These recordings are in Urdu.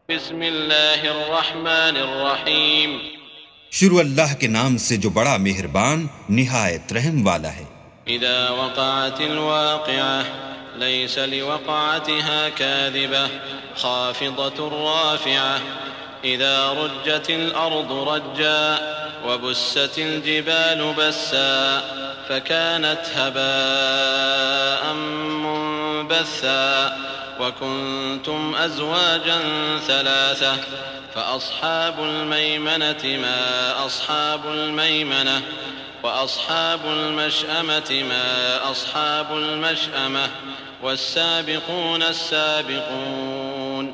بسم اللہ الرحمن الرحیم شروع اللہ کے نام سے جو بڑا مہربان نہایت رحم والا ہے۔ اذا وقعت الواقعة ليس لوقعتها كاذبة خافضة رافعة اذا رجت الارض رجا وبست الجبال بسا فكانت هباء منبثا وكنتم أزواجا ثلاثة فأصحاب الميمنة ما أصحاب الميمنة وأصحاب المشأمة ما أصحاب المشأمة والسابقون السابقون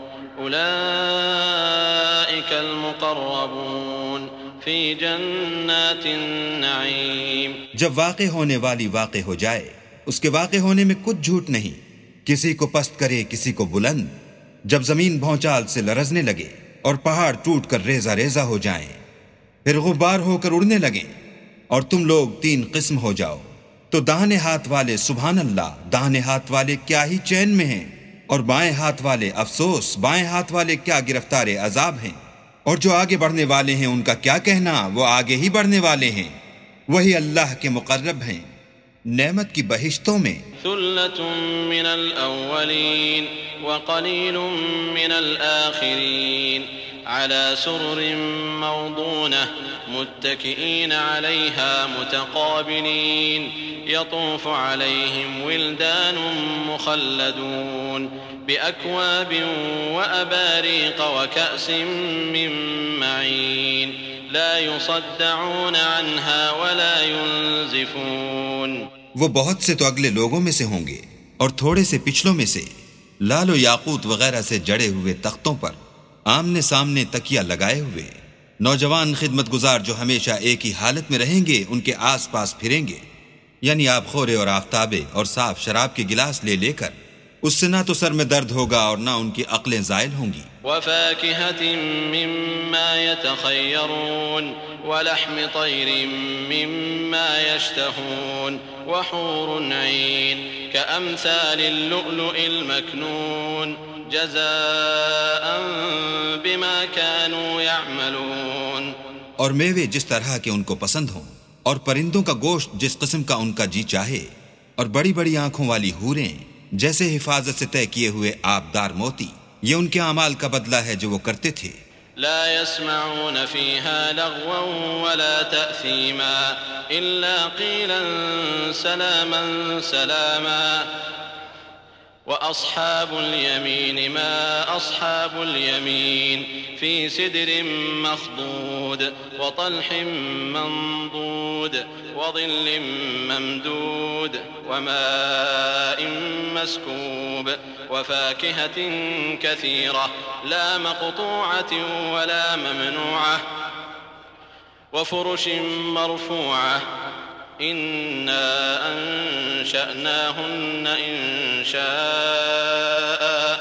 أولئك المقربون في جنات النعيم۔ جب واقع ہونے والی واقع ہو جائے اس کے واقع ہونے میں کچھ جھوٹ نہیں، کسی کو پست کرے کسی کو بلند، جب زمین بھونچال سے لرزنے لگے اور پہاڑ ٹوٹ کر ریزہ ریزہ ہو جائیں، پھر غبار ہو کر اڑنے لگیں اور تم لوگ تین قسم ہو جاؤ، تو داہنے ہاتھ والے سبحان اللہ، داہنے ہاتھ والے کیا ہی چین میں ہیں، اور بائیں ہاتھ والے افسوس، بائیں ہاتھ والے کیا گرفتار عذاب ہیں، اور جو آگے بڑھنے والے ہیں ان کا کیا کہنا، وہ آگے ہی بڑھنے والے ہیں، وہی اللہ کے مقرب ہیں نعمت کی بہشتوں میں۔ ثلة من الأولين وقليل من الآخرين على سرر موضونة متكئين عليها متقابلين يطوف عليهم ولدان مخلدون بأكواب وأباريق وكأس من معين لا يصدعون عنها ولا ينزفون۔ وہ بہت سے تو اگلے لوگوں میں سے ہوں گے اور تھوڑے سے پچھلوں میں سے، لال و یاقوت وغیرہ سے جڑے ہوئے تختوں پر آمنے سامنے تکیہ لگائے ہوئے، نوجوان خدمت گزار جو ہمیشہ ایک ہی حالت میں رہیں گے ان کے آس پاس پھریں گے، یعنی آب خورے اور آفتابے اور صاف شراب کے گلاس لے لے کر، اس سے نہ تو سر میں درد ہوگا اور نہ ان کی عقلیں زائل ہوں گی۔ وفاكهة مما يتخيرون ولحم طير مما يشتهون وحور عين كأمثال اللؤلؤ المكنون جزاء بما كانوا يعملون۔ اور میوے جس طرح کے ان کو پسند ہوں، اور پرندوں کا گوشت جس قسم کا ان کا جی چاہے، اور بڑی بڑی آنکھوں والی حوریں جیسے حفاظت سے طے کیے ہوئے آبدار موتی، یہ ان کے اعمال کا بدلہ ہے جو وہ کرتے تھے۔ لا يسمعون فيها لغوا ولا تأثيما إلا قيلا سلاما سلاما وأصحاب اليمين ما أصحاب اليمين في سدر مخضود وطلح منضود وظل ممدود وماء مسكوب وفاكهة كثيرة لا مقطوعة ولا ممنوعة وفرش مرفوعة إنا أنشأناهن إنشاء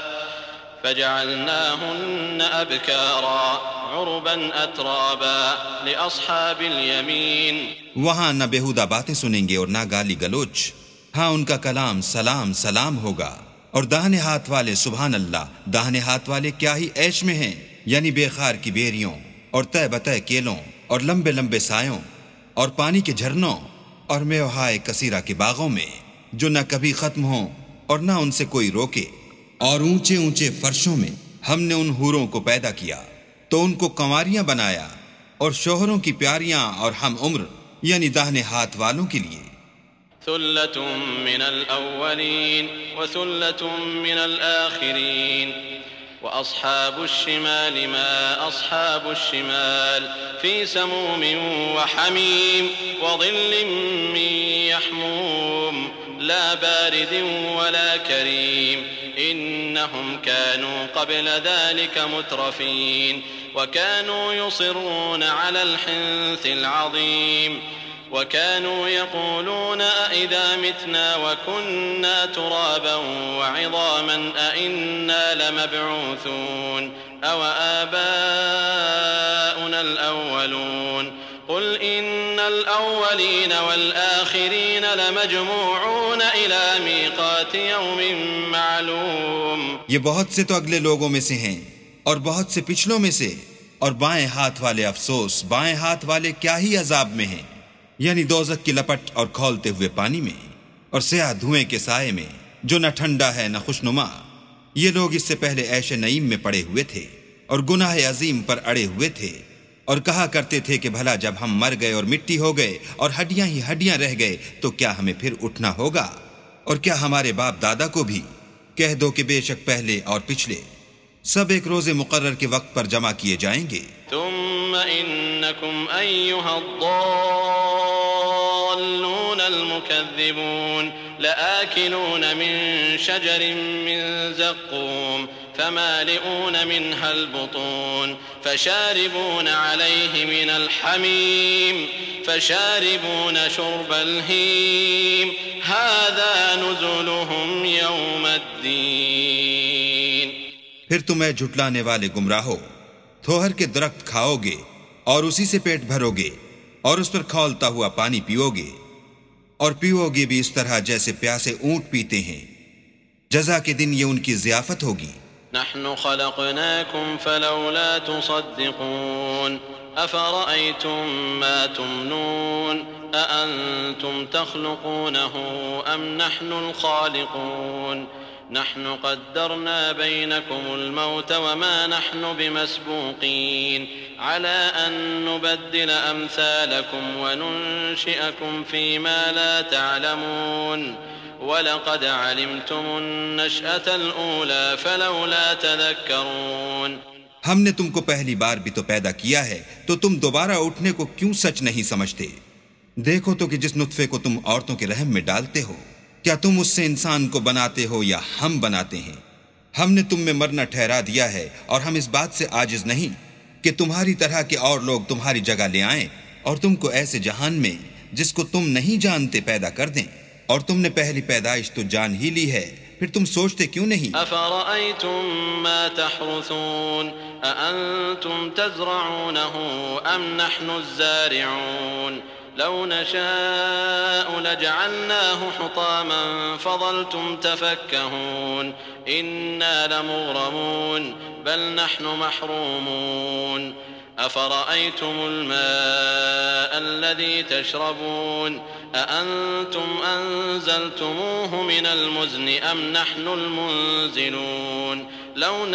فجعلناهن أبكارا عربا أترابا لأصحاب اليمين۔ وہاں نہ بےہودہ باتیں سنیں گے اور نہ گالی گلوچ، ہاں ان کا کلام سلام سلام ہوگا۔ اور داہنے ہاتھ والے سبحان اللہ، داہنے ہاتھ والے کیا ہی عیش میں ہیں، یعنی بے خار کی بیریوں اور تہ بتہ کیلوں اور لمبے لمبے سایوں اور پانی کے جھرنوں اور میوہائے کثیرہ کے باغوں میں جو نہ کبھی ختم ہوں اور نہ ان سے کوئی روکے، اور اونچے اونچے فرشوں میں ہم نے ان حوروں کو پیدا کیا تو ان کو کنواریاں بنایا، اور شوہروں کی پیاریاں اور ہم عمر یعنی داہنے ہاتھ والوں کے لیے۔ ثلة من الأولين وثلة من الآخرين وأصحاب الشمال ما أصحاب الشمال في سموم وحميم وظل من يحموم لا بارد ولا كريم إنهم كانوا قبل ذلك مترفين وكانوا يصرون على الحنث العظيم وكانوا يقولون أئذا متنا وكنا ترابا وعظاما أئنا لمبعوثون أو آباؤنا الأولون قل إن الأولين والآخرين لمجموعون إلى ميقات يوم معلوم۔ یہ بہت سے تو اگلے لوگوں میں سے ہیں اور بہت سے پچھلوں میں سے، اور بائیں ہاتھ والے افسوس، بائیں ہاتھ والے کیا ہی عذاب میں ہیں، یعنی دوزخ کی لپٹ اور کھولتے ہوئے پانی میں، اور سیاہ دھوئیں کے سائے میں جو نہ ٹھنڈا ہے نہ خوشنما۔ یہ لوگ اس سے پہلے عیش نعیم میں پڑے ہوئے تھے اور گناہ عظیم پر اڑے ہوئے تھے، اور کہا کرتے تھے کہ بھلا جب ہم مر گئے اور مٹی ہو گئے اور ہڈیاں ہی ہڈیاں رہ گئے تو کیا ہمیں پھر اٹھنا ہوگا؟ اور کیا ہمارے باپ دادا کو بھی؟ کہہ دو کہ بے شک پہلے اور پچھلے سب ایک روز مقرر کے وقت پر جمع کیے جائیں گے۔ ثم إنكم أيها الضالون المكذبون لآكلون من شجر من زقوم فمالئون منها البطون فشاربون عليه من الحميم فشاربون شرب الهيم هذا نزلهم يوم الدين۔ پھر تمہیں جھٹلانے والے گمراہو، تھوہر کے درخت کھاؤ گے اور اسی سے پیٹ بھرو گے اور اس پر کھولتا ہوا پانی پیو گے، اور پیو گے بھی اس طرح جیسے پیاسے اونٹ پیتے ہیں۔ جزا کے دن یہ ان کی ضیافت ہوگی۔ نحن خلقناكم فلولا تصدقون أفرأيتم ما تمنون أأنتم تخلقونه أم نحن الخالقون نحن قدرنا بينكم الموت وما نحن بمسبوقين على أن نبدل أمثالكم وننشئكم فيما لا تعلمون وَلَقَدْ عَلِمْتُمُ النَّشْأَةَ الْأُولَى فَلَوْلَا تَذَكَّرُونَ۔ ہم نے تم کو پہلی بار بھی تو پیدا کیا ہے، تو تم دوبارہ اٹھنے کو کیوں سچ نہیں سمجھتے؟ دیکھو تو کہ جس نطفے کو تم عورتوں کے رحم میں ڈالتے ہو، کیا تم اس سے انسان کو بناتے ہو یا ہم بناتے ہیں؟ ہم نے تم میں مرنا ٹھہرا دیا ہے، اور ہم اس بات سے عاجز نہیں کہ تمہاری طرح کے اور لوگ تمہاری جگہ لے آئیں اور تم کو ایسے جہان میں جس کو تم نہیں جانتے پیدا کر دیں، اور تم نے پہلی پیدائش تو جان ہی لی ہے، پھر تم سوچتے کیوں نہیں؟ أَفَرَأَيْتُم مَّا تَحْرُثُونَ أَأَنتُمْ تَزْرَعُونَهُ أَمْ نَحْنُ الزَّارِعُونَ لَوْ نَشَاءُ لَجَعَلْنَاهُ حُطَامًا فَظَلْتُمْ تَفَكَّهُونَ إِنَّا لَمُغْرَمُونَ بَلْ نَحْنُ مَحْرُومُونَ أَفَرَأَيْتُمُ الْمَاءَ الَّذِي تَشْرَبُونَ أَأَنتُمْ أَنزَلْتُمُوهُ مِنَ الْمُزْنِ أَمْ نَحْنُ الْمُنزِلُونَ لَوْ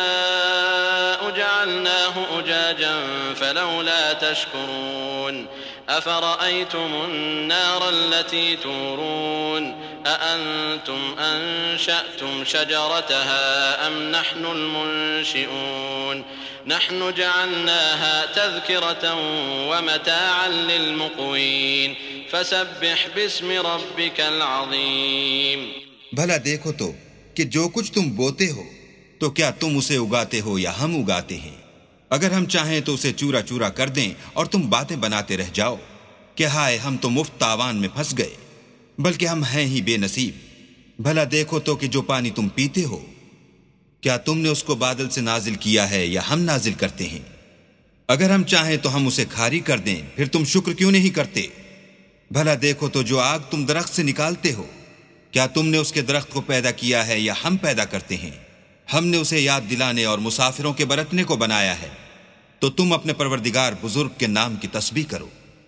نَشَاءُ جَعَلْنَاهُ أُجَاجًا فَلَوْلَا تَشْكُرُونَ أَفَرَأَيْتُمُ النَّارَ الَّتِي تُورُونَ أَأَنتُمْ أَنشَأْتُمْ شَجَرَتَهَا أَمْ نَحْنُ الْمُنشِئُونَ نحن جعلناها تذكرة ومتاعا للمقوين فسبح باسم ربك العظيم۔ بھلا دیکھو تو کہ جو کچھ تم بوتے ہو تو کیا تم اسے اگاتے ہو یا ہم اگاتے ہیں؟ اگر ہم چاہیں تو اسے چورا چورا کر دیں اور تم باتیں بناتے رہ جاؤ کہ ہائے ہم تو مفت تاوان میں پھنس گئے، بلکہ ہم ہیں ہی بے نصیب۔ بھلا دیکھو تو کہ جو پانی تم پیتے ہو کیا تم نے اس کو بادل سے نازل کیا ہے یا ہم نازل کرتے ہیں؟ اگر ہم چاہیں تو ہم اسے کھاری کر دیں، پھر تم شکر کیوں نہیں کرتے؟ بھلا دیکھو تو جو آگ تم درخت سے نکالتے ہو کیا تم نے اس کے درخت کو پیدا کیا ہے یا ہم پیدا کرتے ہیں؟ ہم نے اسے یاد دلانے اور مسافروں کے برتنے کو بنایا ہے، تو تم اپنے پروردگار بزرگ کے نام کی تسبیح کرو۔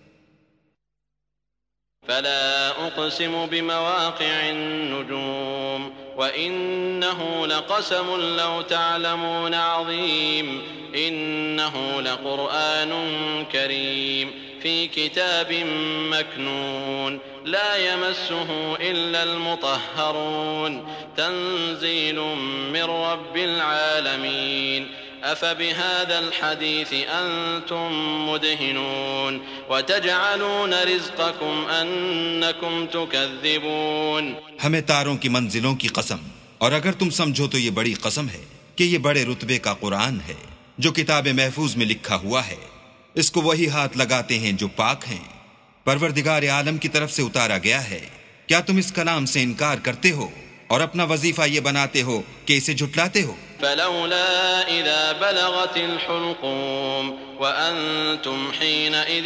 فلا أقسم بمواقع النجوم وإنه لقسم لو تعلمون عظيم إنه لقرآن كريم في كتاب مكنون لا يمسه إلا المطهرون تنزيل من رب العالمين أفبهذا الحديث أنتم مدهنون وتجعلون رزقكم أنكم تكذبون۔ ہمیں تاروں کی منزلوں کی قسم، اور اگر تم سمجھو تو یہ بڑی قسم ہے کہ یہ بڑے رتبے کا قرآن ہے جو کتاب محفوظ میں لکھا ہوا ہے، اس کو وہی ہاتھ لگاتے ہیں جو پاک ہیں، پروردگار عالم کی طرف سے اتارا گیا ہے۔ کیا تم اس کلام سے انکار کرتے ہو اور اپنا وظیفہ یہ بناتے ہو کہ اسے جھٹلاتے ہو؟ فلولا إذا بلغت الحلقوم وأنتم حينئذ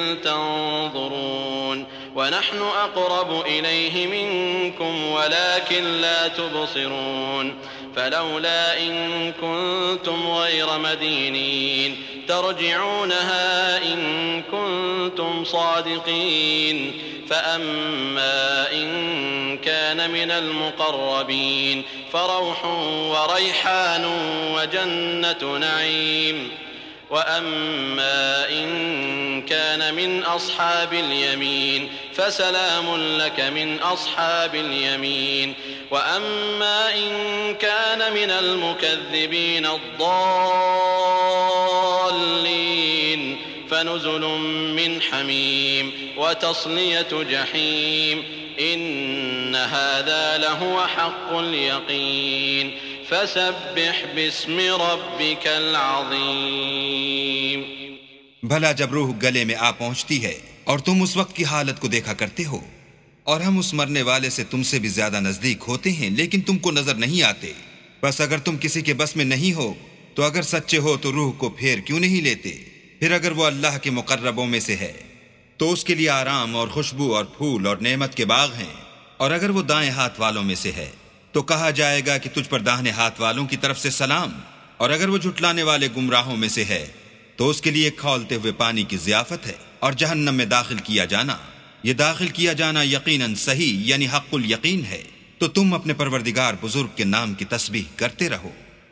تنظرون ونحن أقرب إليه منكم ولكن لا تبصرون فلولا إن كنتم غير مدينين ترجعونها إن كنتم صادقين فأما إن كان من المقربين فروح وريحان وجنة نعيم وأما إن كان من أصحاب اليمين فسلام لك من أصحاب اليمين وأما إن كان من المكذبين الضالين فنزل من حميم وتصلية جحيم إن هذا لهو حق اليقين فسبح باسم ربك العظیم۔ بھلا جب روح گلے میں آ پہنچتی ہے اور تم اس وقت کی حالت کو دیکھا کرتے ہو اور ہم اس مرنے والے سے تم سے بھی زیادہ نزدیک ہوتے ہیں لیکن تم کو نظر نہیں آتے، بس اگر تم کسی کے بس میں نہیں ہو تو اگر سچے ہو تو روح کو پھیر کیوں نہیں لیتے؟ پھر اگر وہ اللہ کے مقربوں میں سے ہے تو اس کے لیے آرام اور خوشبو اور پھول اور نعمت کے باغ ہیں، اور اگر وہ دائیں ہاتھ والوں میں سے ہے تو کہا جائے گا کہ تجھ پر داہنے ہاتھ والوں کی طرف سے سلام، اور اگر وہ جھٹلانے والے گمراہوں میں سے ہے تو اس کے لیے کھولتے ہوئے پانی کی ضیافت ہے اور جہنم میں داخل کیا جانا، یہ داخل کیا جانا یقیناً صحیح یعنی حق الیقین ہے۔ تو تم اپنے پروردگار بزرگ کے نام کی تسبیح کرتے رہو۔